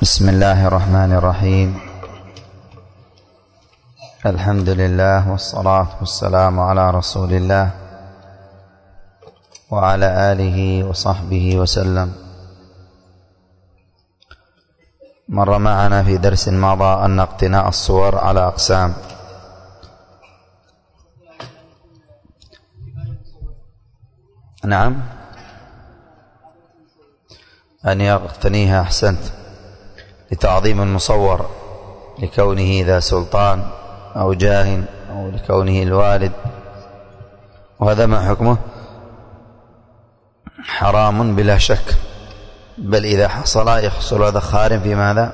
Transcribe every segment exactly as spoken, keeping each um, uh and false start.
بسم الله الرحمن الرحيم. الحمد لله والصلاة والسلام على رسول الله وعلى آله وصحبه وسلم. مر معنا في درس مضى أن اقتناء الصور على أقسام. نعم، أن يقتنيها أحسنت لتعظيم المصور، لكونه ذا سلطان أو جاه أو لكونه الوالد. وهذا ما حكمه؟ حرام بلا شك، بل إذا حصل يحصل هذا خارم في ماذا؟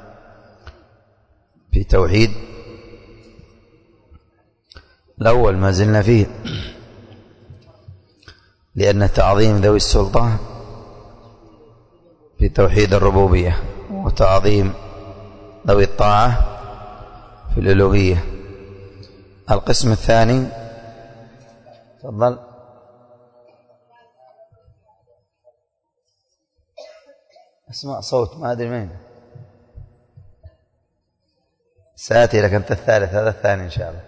في توحيد الأول ما زلنا فيه، لأن تعظيم ذوي السلطة في توحيد الربوبية، وتعظيم ذوي الطاعة في الألوهية. القسم الثاني، تفضل. اسمع صوت، ما أدري مين سآتي لك. أنت الثالث، هذا الثاني إن شاء الله.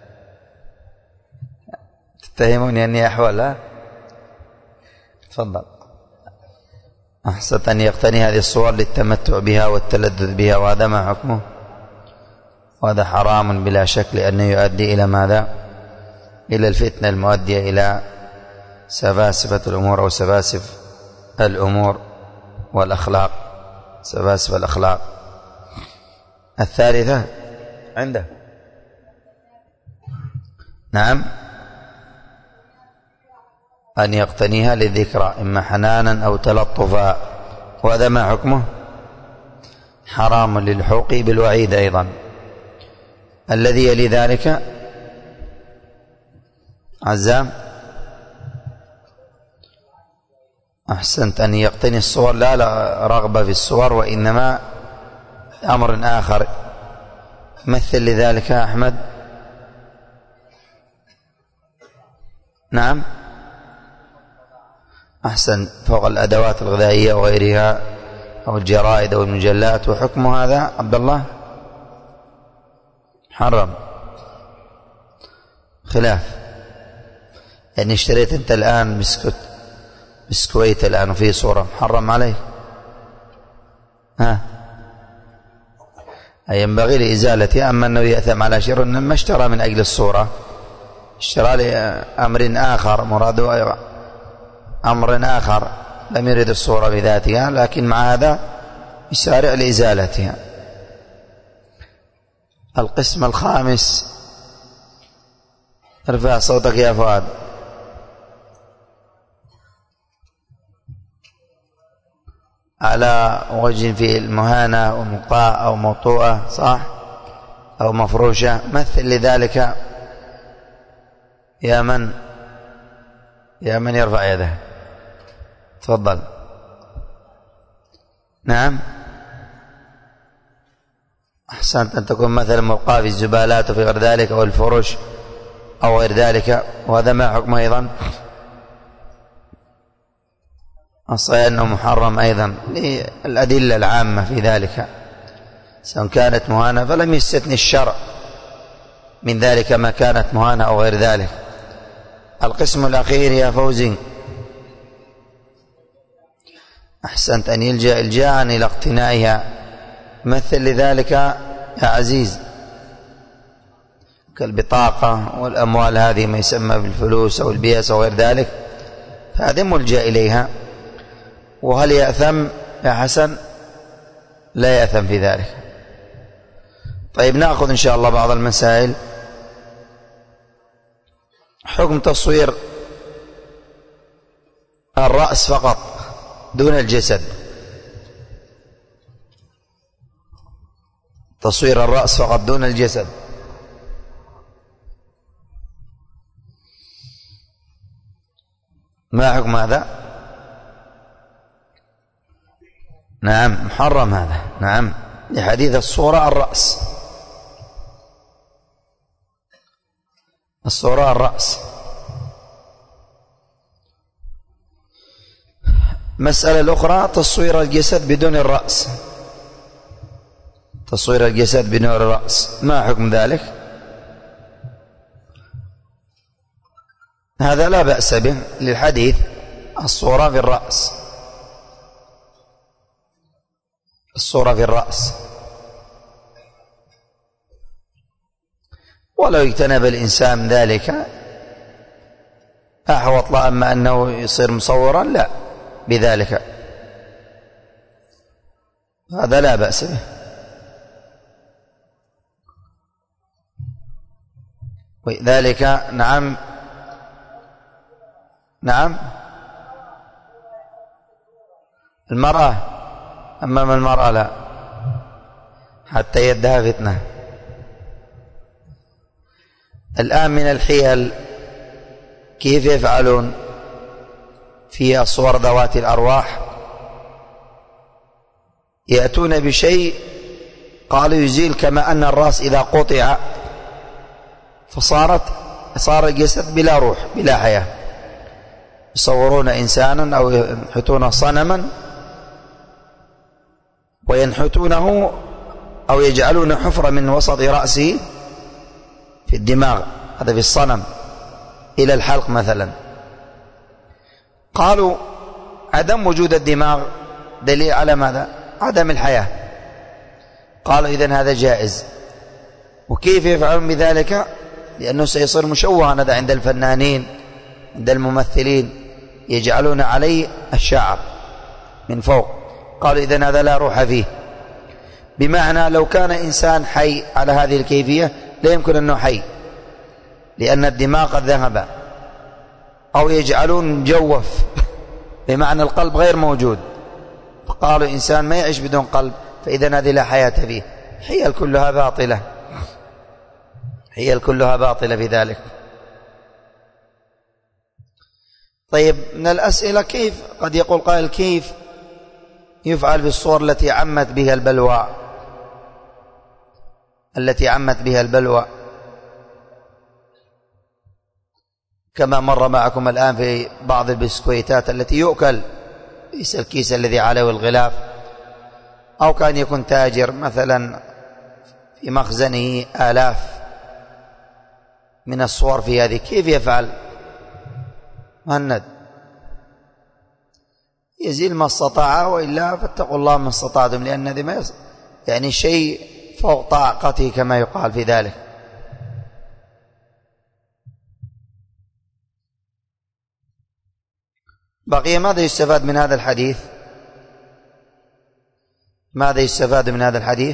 تتهموني أني أحول؟ ها، تفضل. أحسنت. أن يقتني هذه الصور للتمتع بها والتلذذ بها، وهذا ما حكمه؟ وهذا حرام بلا شك، لأنه يؤدي إلى ماذا؟ إلى الفتنة المؤدية إلى سفاسفة الأمور أو سفاسف الأمور والأخلاق، سفاسف الأخلاق. الثالثة عنده، نعم، أن يقتنيها للذكرى، إما حنانا أو تلطفا، وهذا ما حكمه؟ حرام للحوق بالوعيد أيضا. الذي يلي ذلك عزام. أحسنت. أن يقتني الصور، لا لا رغبة في الصور، وإنما أمر آخر. مثل لذلك يا أحمد. نعم، أحسن. فوق الأدوات الغذائية وغيرها، أو الجرائد أو المجلات. وحكم هذا عبد الله؟ حرم، خلاف. يعني اشتريت أنت الآن بسكوت بسكويت الآن وفيه صورة، محرم عليه؟ ها، أي ينبغي لإزالته. أما أنه يأثم على شر، ما اشترى من أجل الصورة، اشترى لأمر آخر، مراده أمر آخر، لم يرد الصورة بذاتها، لكن مع هذا يسارع لإزالتها. القسم الخامس، ارفع صوتك يا فؤاد. على وجه في المهانة ومقاء أو موطوءة، صح؟ أو مفروشة. مثل لذلك يا من يا من يرفع يده، تفضل. نعم، أحسنت. أن تكون مثلا ملقاة في الزبالات وفي غير ذلك، أو الفرش أو غير ذلك، وهذا ما حكمه أيضا؟ الصحيح أنه محرم أيضا، للأدلة العامة في ذلك، سواء كانت مهانة، فلم يستثني الشرع من ذلك ما كانت مهانة أو غير ذلك. القسم الأخير يا فوزي. أحسنت. أن يلجأ الجاء إلى اقتنائها. مثل لذلك يا عزيز كالبطاقة والأموال، هذه ما يسمى بالفلوس أو البيس أو غير ذلك، فهذا ملجأ إليها. وهل يأثم يا حسن؟ لا يأثم في ذلك. طيب، نأخذ إن شاء الله بعض المسائل. حكم تصوير الرأس فقط دون الجسد. تصوير الرأس فقط دون الجسد، ما حكم هذا؟ نعم، محرم هذا. نعم، لحديث الصورة الرأس، الصورة الرأس. مسألة الأخرى تصوير الجسد بدون الرأس. تصوير الجسد بنور الرأس، ما حكم ذلك؟ هذا لا بأس به للحديث الصورة في الرأس، الصورة في الرأس. ولو اجتنب الإنسان ذلك أحوط له، أما أنه يصير مصورا لا بذلك، هذا لا بأس به. وذلك نعم نعم المرأة أمام المرأة لا، حتى يدها فتنة. الآن من الحيل كيف يفعلون في الصور ذوات الأرواح؟ يأتون بشيء قالوا يزيل، كما أن الرأس إذا قطع فصارت صار الجسد بلا روح بلا حياة، يصورون إنسانا أو ينحتون صنما وينحتونه أو يجعلون حفرة من وسط رأسه في الدماغ، هذا في الصنم، إلى الحلق مثلا. قالوا عدم وجود الدماغ دليل على ماذا؟ عدم الحياة. قالوا إذن هذا جائز. وكيف يفعلون بذلك؟ لأنه سيصير مشوها هذا عند الفنانين، عند الممثلين، يجعلون عليه الشعر من فوق. قالوا إذن هذا لا روح فيه، بمعنى لو كان إنسان حي على هذه الكيفية لا يمكن أنه حي، لأن الدماغ قد ذهب. أو يجعلون مجوف بمعنى القلب غير موجود، فقالوا إنسان ما يعيش بدون قلب، فإذا هذه لا حياة فيه. حيل كلها باطلة، حيل كلها باطلة في ذلك. طيب من الأسئلة كيف قد يقول قائل كيف يفعل بالصور التي عمت بها البلوى، التي عمت بها البلوى كما مر معكم الآن في بعض البسكويتات التي يؤكل، ليس الكيس الذي عليه الغلاف. أو كان يكون تاجر مثلا في مخزنه آلاف من الصور في هذه، كيف يفعل؟ مهند يزيل ما استطاع، وإلا فاتقوا الله ما استطعتم، لأن هذه ما يص... يعني شيء فوق طاقته كما يقال في ذلك. بقي ماذا يستفاد من هذا الحديث؟ ماذا يستفاد من هذا الحديث؟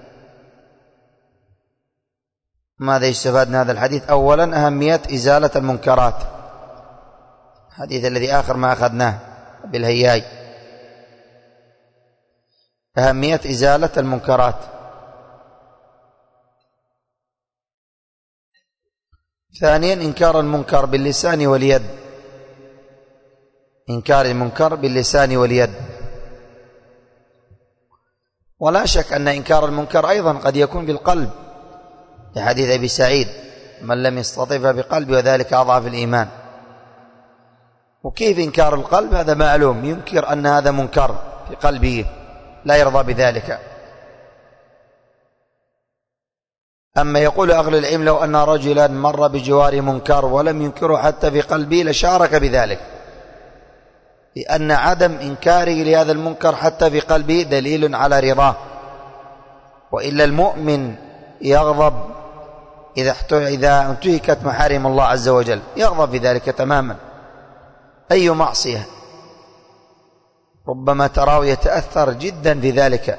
ماذا يستفاد من هذا الحديث؟ أولا أهمية إزالة المنكرات، الحديث الذي آخر ما أخذناه بالهياج، أهمية إزالة المنكرات. ثانيا إنكار المنكر باللسان واليد، إنكار المنكر باللسان واليد. ولا شك أن إنكار المنكر أيضا قد يكون بالقلب، لحديث أبي سعيد من لم يستطع بقلبه وذلك أضعف الإيمان. وكيف إنكار القلب؟ هذا معلوم، ينكر أن هذا منكر في قلبه لا يرضى بذلك. أما يقول أهل العلم لو أن رجلا مر بجوار منكر ولم ينكره حتى في قلبه لشارك بذلك، لأن عدم إنكاره لهذا المنكر حتى في قلبه دليل على رضاه. وإلا المؤمن يغضب إذا إذا انتهكت محارم الله عز وجل، يغضب بذلك تماما. أي معصية ربما تراه يتأثر جدا في ذلك.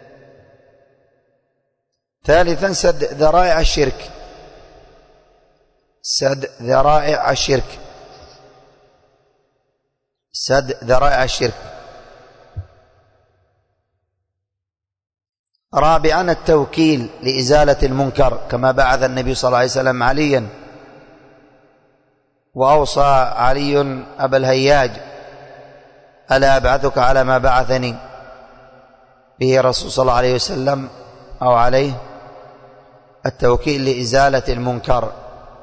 ثالثا سد ذرائع الشرك، سد ذرائع الشرك، سد ذرائع الشرك. رابعا التوكيل لإزالة المنكر، كما بعث النبي صلى الله عليه وسلم عليا، وأوصى علي أبا الهياج ألا أبعثك على ما بعثني به رسول صلى الله عليه وسلم أو عليه، التوكيل لإزالة المنكر.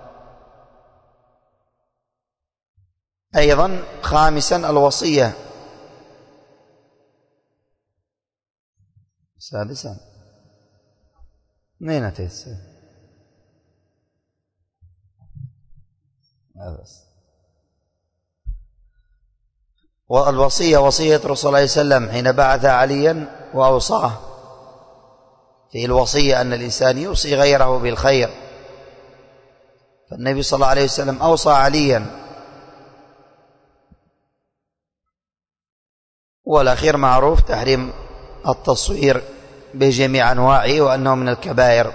أيضا خامسا الوصية. سادسا منين أتيت؟ والوصية وصية الرسول صلى الله عليه وسلم حين بعث عليا وأوصاه في الوصية أن الإنسان يوصي غيره بالخير، فالنبي صلى الله عليه وسلم أوصى عليا. والأخير معروف تحريم التصوير بجميع أنواعه وأنه من الكبائر،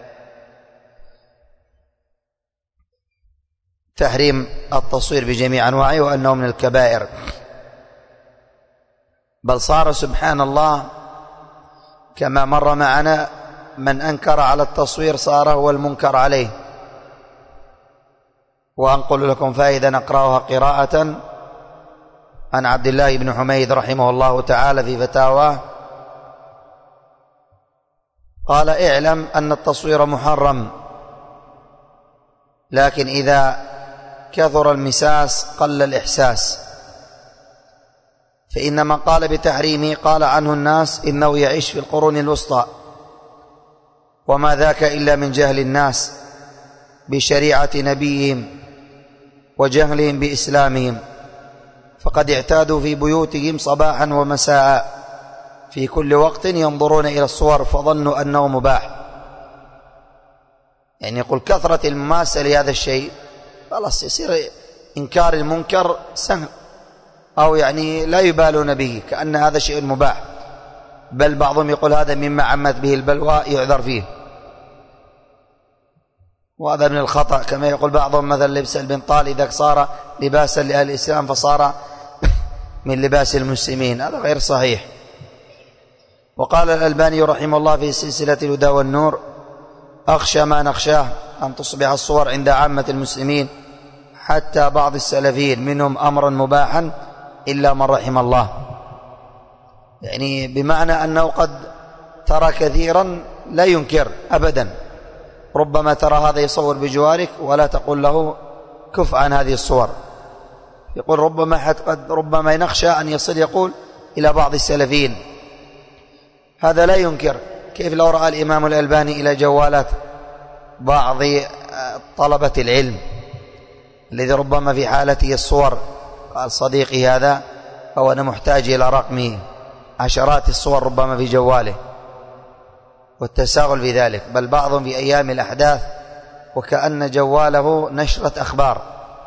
تحريم التصوير بجميع أنواعه وأنه من الكبائر. بل صار سبحان الله كما مر معنا من أنكر على التصوير صار هو المنكر عليه. وأنقل لكم فائدة نقرأها قراءة عن عبد الله بن حميد رحمه الله تعالى في فتاواه قال: اعلم أن التصوير محرم، لكن إذا كثر المساس قل الإحساس، فإن من قال بتحريمه قال عنه الناس إنه يعيش في القرون الوسطى، وما ذاك إلا من جهل الناس بشريعة نبيهم وجهلهم بإسلامهم، فقد اعتادوا في بيوتهم صباحا ومساء في كل وقت ينظرون إلى الصور فظنوا أنه مباح. يعني يقول كثرة المماسة لهذا الشيء خلاص يصير إنكار المنكر سهل، أو يعني لا يبالون به كأن هذا شيء مباح، بل بعضهم يقول هذا مما عمت به البلوى يعذر فيه، وهذا من الخطأ. كما يقول بعضهم مثلا لبس البنطال إذا صار لباسا لأهل الإسلام فصار من لباس المسلمين، هذا غير صحيح. وقال الألباني رحمه الله في سلسلة الهدى والنور: أخشى ما نخشاه أن تصبح الصور عند عامة المسلمين حتى بعض السلفيين منهم أمرا مباحا إلا من رحم الله، يعني بمعنى أنه قد ترى كثيرا لا ينكر أبدا، ربما ترى هذا يصور بجوارك ولا تقول له كف عن هذه الصور، يقول ربما حتى قد ربما نخشى أن يصل يقول إلى بعض السلفيين هذا لا ينكر. كيف لو رأى الإمام الألباني إلى جوالات بعض طلبة العلم الذي ربما في حالته الصور، قال صديقي هذا أو أنا محتاج إلى رقمه، عشرات الصور ربما في جواله، والتساهل في ذلك. بل بعضهم في أيام الأحداث وكأن جواله نشرة أخبار،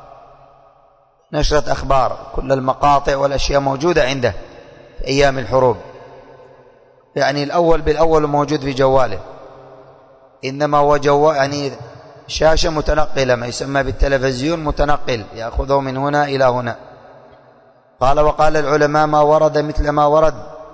نشرة أخبار، كل المقاطع والأشياء موجودة عنده في أيام الحروب، يعني الأول بالأول موجود في جواله، إنما هو جوال يعني شاشة متنقلة ما يسمى بالتلفزيون متنقل، يأخذه من هنا إلى هنا. قال: وقال العلماء ما ورد مثل ما ورد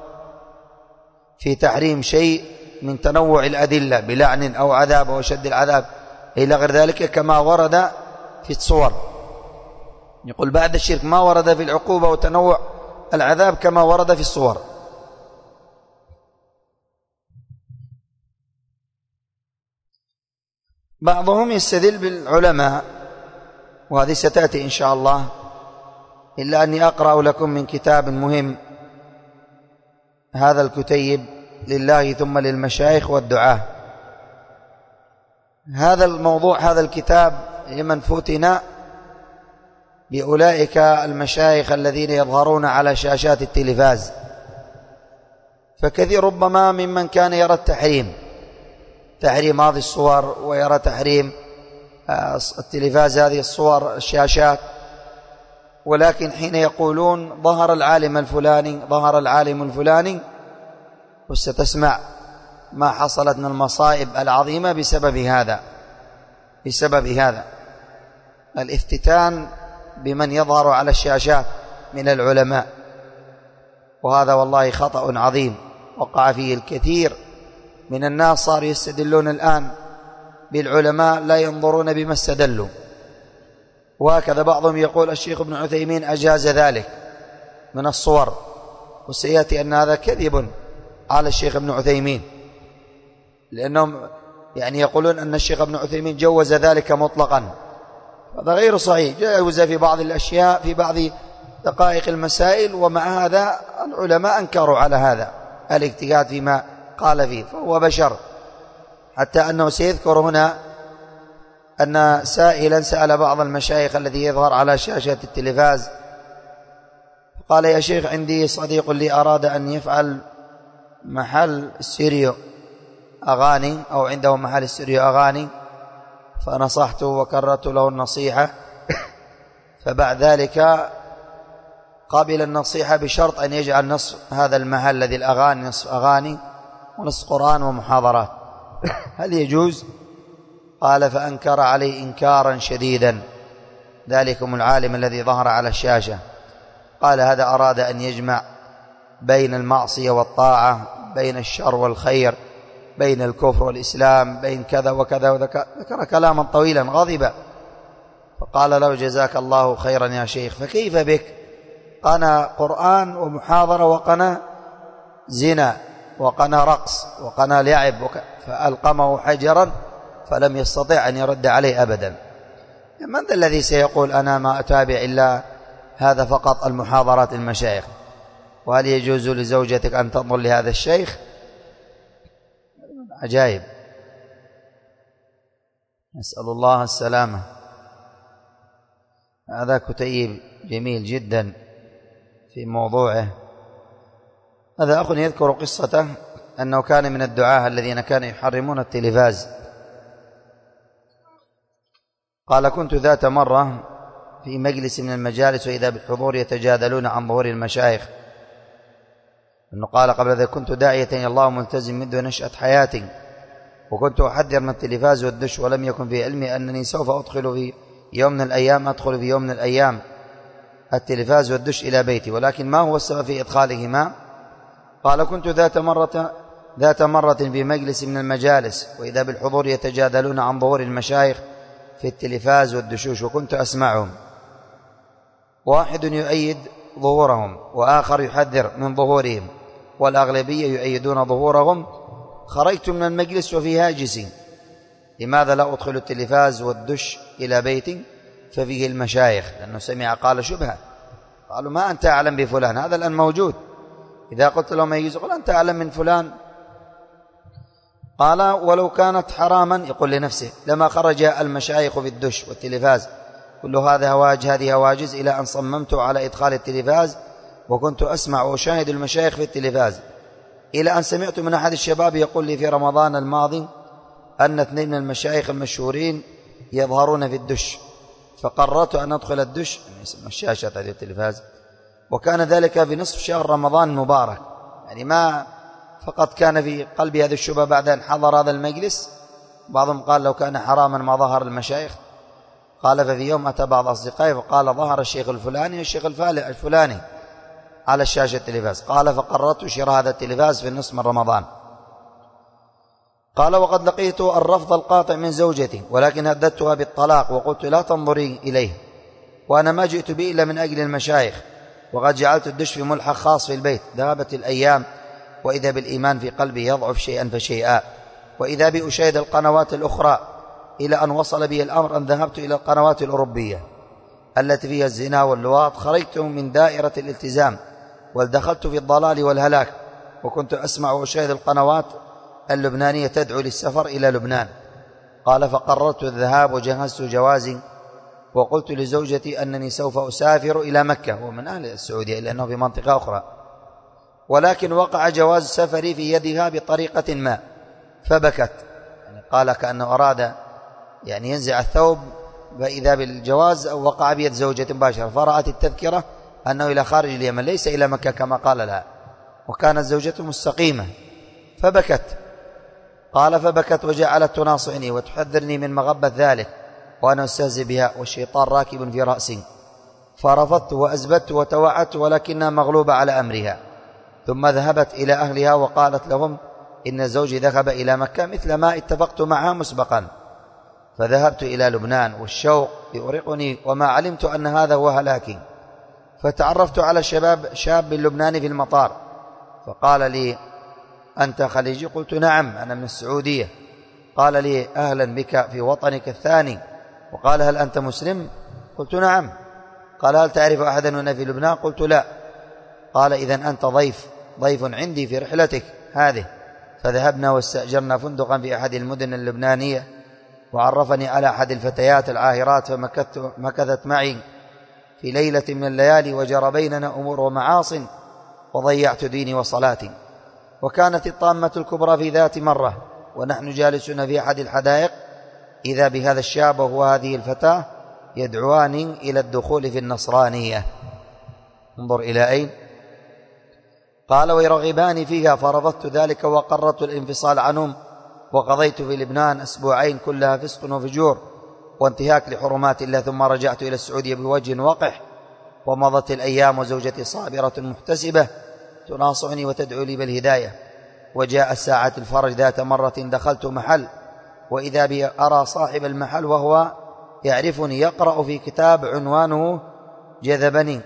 في تحريم شيء من تنوع الأدلة بلعن أو عذاب أو شد العذاب إلى غير ذلك كما ورد في الصور. يقول بعد الشرك ما ورد في العقوبة وتنوع العذاب كما ورد في الصور. بعضهم يستدل بالعلماء، وهذه ستأتي إن شاء الله، إلا أني أقرأ لكم من كتاب مهم، هذا الكتيب لله ثم للمشايخ والدعاة. هذا الموضوع هذا الكتاب لمن فتن بأولئك المشايخ الذين يظهرون على شاشات التلفاز، فكثير ربما ممن كان يرى التحريم تحريم هذه الصور ويرى تحريم التلفاز هذه الصور الشاشات، ولكن حين يقولون ظهر العالم الفلاني ظهر العالم الفلاني، وستسمع ما حصلت من المصائب العظيمة بسبب هذا بسبب هذا الافتتان بمن يظهر على الشاشات من العلماء، وهذا والله خطأ عظيم وقع فيه الكثير من الناس. صاروا يستدلون الآن بالعلماء لا ينظرون بما استدلوا، وهكذا بعضهم يقول الشيخ ابن عثيمين أجاز ذلك من الصور، وسيأتي أن هذا كذب على الشيخ ابن عثيمين، لأنهم يعني يقولون أن الشيخ ابن عثيمين جوز ذلك مطلقا، هذا غير صحيح، جوز في بعض الأشياء في بعض دقائق المسائل، ومع هذا العلماء أنكروا على هذا الاجتهاد فيما قال فيه، فهو بشر حتى أنه سيذكر هنا أن سائلا سأل بعض المشايخ الذي يظهر على شاشة التلفاز، قال: يا شيخ، عندي صديق لي أراد أن يفعل محل ستيريو أغاني، أو عنده محل ستيريو أغاني، فنصحته وكررت له النصيحة، فبعد ذلك قابل النصيحة بشرط أن يجعل نصف هذا المحل الذي الأغاني نصف أغاني ونصف قرآن ومحاضرات، هل يجوز؟ قال: فأنكر عليه إنكارا شديدا ذلكم العالم الذي ظهر على الشاشة. قال: هذا أراد أن يجمع بين المعصية والطاعة، بين الشر والخير، بين الكفر والإسلام، بين كذا وكذا، وذكر كلاما طويلا غضبا. فقال له: جزاك الله خيرا يا شيخ، فكيف بك؟ قنا قرآن ومحاضرة، وقنا زنا، وقنا رقص، وقنا لعب، وك... فألقمه حجرا فلم يستطع أن يرد عليه أبدا. من ذا الذي سيقول أنا ما أتابع إلا هذا فقط، المحاضرات المشايخ؟ وهل يجوز لزوجتك أن تنظر لهذا الشيخ؟ عجائب، نسأل الله السلامة. هذا كتيب جميل جدا في موضوعه. هذا أخ يذكر قصته أنه كان من الدعاة الذين كانوا يحرمون التلفاز. قال: كنت ذات مرة في مجلس من المجالس وإذا بالحضور يتجادلون عن ظهور المشايخ. أنه قال: قبل ذلك كنت داعية إلى الله ملتزم منذ نشأة حياتي، وكنت أحذر من التلفاز والدش، ولم يكن في علمي أنني سوف أدخل في يوم من الأيام أدخل في يوم من الأيام التلفاز والدش إلى بيتي، ولكن ما هو السبب في إدخالهما؟ قال: كنت ذات مرة ذات مرة في مجلس من المجالس وإذا بالحضور يتجادلون عن ظهور المشايخ في التلفاز والدشوش، وكنت أسمعهم، واحد يؤيد ظهورهم وآخر يحذر من ظهورهم، والأغلبية يؤيدون ظهورهم. خرجت من المجلس وفي هاجسي: لماذا لا أدخل التلفاز والدش إلى بيتي ففيه المشايخ؟ لأنه سمع قال شبهة. قالوا: ما أنت أعلم بفلان، هذا الآن موجود. إذا قلت لهم يجوز، قل أنت أعلم من فلان. قال: ولو كانت حراما، يقول لنفسه، لما خرج المشايخ في الدش والتلفاز. كل هذا هواج هذه هواجز، إلى أن صممت على إدخال التلفاز، وكنت أسمع وأشاهد المشايخ في التلفاز، إلى أن سمعت من أحد الشباب يقول لي في رمضان الماضي أن اثنين من المشايخ المشهورين يظهرون في الدش، فقررت أن أدخل الدش، الشاشة هذه التلفاز، وكان ذلك في نصف شهر رمضان المبارك. يعني ما فقط كان في قلبي هذه الشبهة بعد أن حضر هذا المجلس. بعضهم قال: لو كان حراما ما ظهر المشايخ. قال: ففي يوم أتى بعض أصدقائي فقال: ظهر الشيخ الفلاني والشيخ الفلاني على الشاشة التلفاز. قال: فقررت شراء هذا التلفاز في النصف من رمضان. قال: وقد لقيت الرفض القاطع من زوجتي، ولكن هددتها بالطلاق وقلت: لا تنظري إليه، وأنا ما جئت به إلا من أجل المشايخ، وقد جعلت الدش في ملحق خاص في البيت. ذهبت الأيام وإذا بالإيمان في قلبي يضعف شيئا فشيئا، وإذا بي أشاهد القنوات الأخرى، إلى أن وصل بي الأمر أن ذهبت إلى القنوات الأوروبية التي فيها الزنا واللواط. خرجت من دائرة الالتزام ودخلت في الضلال والهلاك، وكنت أسمع وأشاهد القنوات اللبنانية تدعو للسفر إلى لبنان. قال: فقررت الذهاب وجهزت جوازي، وقلت لزوجتي أنني سوف أسافر إلى مكة، ومن أهل السعودية لأنه في منطقة أخرى، ولكن وقع جواز سفري في يدها بطريقة ما، فبكت. يعني قال كأنه أراد يعني ينزع الثوب، فإذا بالجواز وقع بيد زوجة مباشرة، فرأت التذكرة أنه إلى خارج اليمن ليس إلى مكة كما قال لها، وكانت زوجته مستقيمة، فبكت. قال: فبكت وجعلت تناصحني وتحذرني من مغبة ذلك، وأنا أستهزئ بها والشيطان راكب في رأسي، فرفضت وأزبدت وتوعدت، ولكنها مغلوبة على أمرها. ثم ذهبت إلى أهلها وقالت لهم إن زوجي ذهب إلى مكة مثل ما اتفقت معها مسبقا. فذهبت إلى لبنان والشوق يؤرقني، وما علمت أن هذا هو هلاكي. فتعرفت على شباب شاب لبناني في المطار، فقال لي: أنت خليجي؟ قلت: نعم، أنا من السعودية. قال لي: أهلا بك في وطنك الثاني. وقال: هل أنت مسلم؟ قلت: نعم. قال: هل تعرف أحدا هنا في لبنان؟ قلت: لا. قال: إذن أنت ضيف ضيف عندي في رحلتك هذه، فذهبنا واستأجرنا فندقا في أحد المدن اللبنانية، وعرفني على أحد الفتيات العاهرات، فمكثت مكثت معي في ليلة من الليالي، وجرى بيننا أمور ومعاصٍ، وضيعت ديني وصلاتي. وكانت الطامة الكبرى في ذات مرة ونحن جالسون في أحد الحدائق، إذا بهذا الشاب وهو هذه الفتاة يدعواني إلى الدخول في النصرانية. انظر إلى أين. قال: ويرغبان فيها، فرفضت ذلك وقررت الانفصال عنهم، وقضيت في لبنان أسبوعين كلها فسق وفجور وانتهاك لحرمات الله، ثم رجعت إلى السعودية بوجه وقح. ومضت الأيام وزوجتي صابرة محتسبة تناصحني وتدعو لي بالهداية. وجاء ساعة الفرج ذات مرة، دخلت محل وإذا بي أرى صاحب المحل وهو يعرفني يقرأ في كتاب عنوانه جذبني.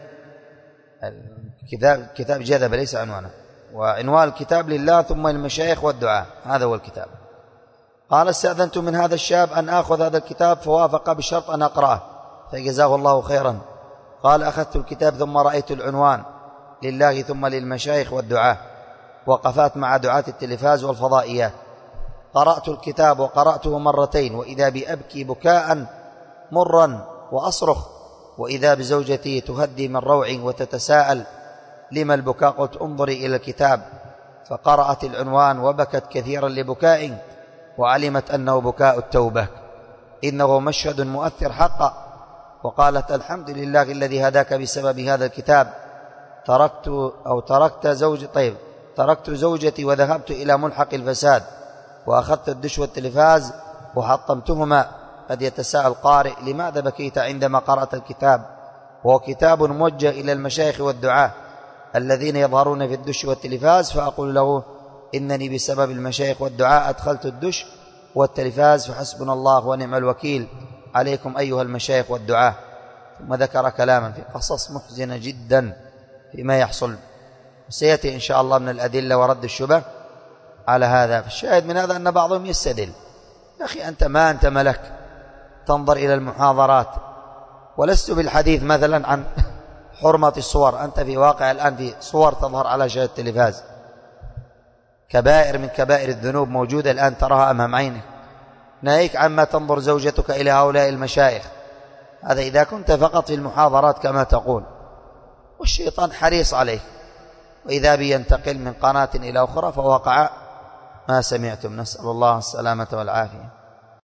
الكتاب كتاب جذب ليس عنوانه، وعنوان الكتاب لله ثم المشايخ والدعاء، هذا هو الكتاب. قال: استأذنت من هذا الشاب أن آخذ هذا الكتاب، فوافق بشرط أن أقرأه، فجزاه الله خيرا. قال: أخذت الكتاب ثم رأيت العنوان لله ثم للمشايخ والدعاء، وقفات مع دعاة التلفاز والفضائيات. قرأت الكتاب وقرأته مرتين، وإذا بأبكي بكاء مرا وأصرخ، وإذا بزوجتي تهدي من روعي وتتساءل: لما البكاء؟ قلت: انظري إلى الكتاب. فقرأت العنوان وبكت كثيرا لبكائي، وعلمت أنه بكاء التوبة، إنه مشهد مؤثر حقا. وقالت: الحمد لله الذي هداك بسبب هذا الكتاب. تركت أو تركت زوج طيب تركت زوجتي وذهبت إلى ملحق الفساد، وأخذت الدش والتلفاز وحطمتهما. قد يتساءل القارئ: لماذا بكيت عندما قرأت الكتاب؟ وهو كتاب موجه إلى المشايخ والدعاة الذين يظهرون في الدش والتلفاز. فأقول له: إنني بسبب المشايخ والدعاء أدخلت الدش والتلفاز، فحسبنا الله ونعم الوكيل عليكم أيها المشايخ والدعاة. ثم ذكر كلاما في قصص محزنة جدا فيما يحصل، سيأتي إن شاء الله من الأدلة ورد الشبه على هذا. فالشاهد من هذا أن بعضهم يستدل: يا أخي أنت ما أنت ملك تنظر إلى المحاضرات، ولست بالحديث مثلا عن حرمة الصور، أنت في واقع الآن في صور تظهر على شاشة التلفاز، كبائر من كبائر الذنوب موجودة الآن تراها أمام عينك. ناهيك عما تنظر زوجتك إلى هؤلاء المشايخ، هذا إذا كنت فقط في المحاضرات كما تقول، والشيطان حريص عليه. وإذا بي ينتقل من قناة إلى أخرى فوقع ما سمعتم. نسأل الله السلامة والعافية.